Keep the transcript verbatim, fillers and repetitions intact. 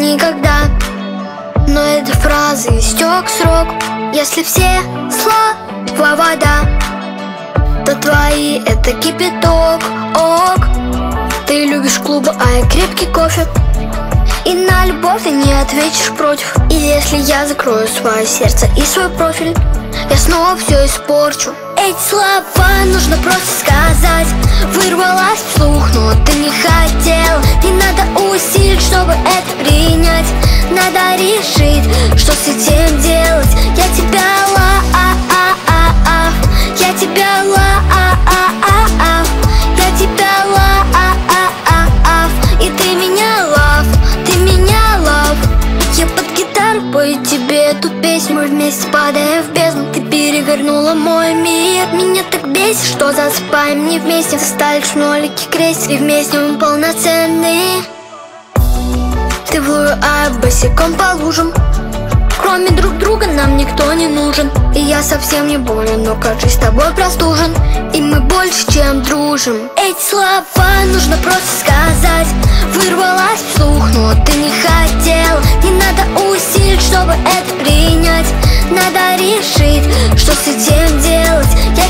никогда. Но этой фразы истек срок. Если все слова вода, то твои это кипяток. Ок. Ты любишь клубы, а я крепкий кофе. И на любовь ты не ответишь против. И если я закрою свое сердце и свой профиль, я снова все испорчу. Эти слова нужно просто сказать. Вырвалась вслух, но ты не хотел. Не надо усилить, чтобы это принять. Надо решить, что с этим делать. Я тебя ла-а-а-а-а. Я тебя ла-а-а-а-а. Я тебя ла-а-а-а-а. И ты меня лав, ты меня лав. Я под гитару пою тебе эту песню. Мы вместе падаем в бездну. Ты перевернула мой мир. Меня так бесит, что засыпаем не вместе. Ставишь нолики крестик, и вместе мы полноценные. Ты в лую, а я босиком по лужам. Кроме друг друга нам никто не нужен. И я совсем не болен, но кажись, с тобой простужен. И мы больше, чем дружим. Эти слова нужно просто сказать. Вырвалась вслух, но ты не хотел. Не надо усилить, чтобы это принять. Надо решить, что с этим делать. Я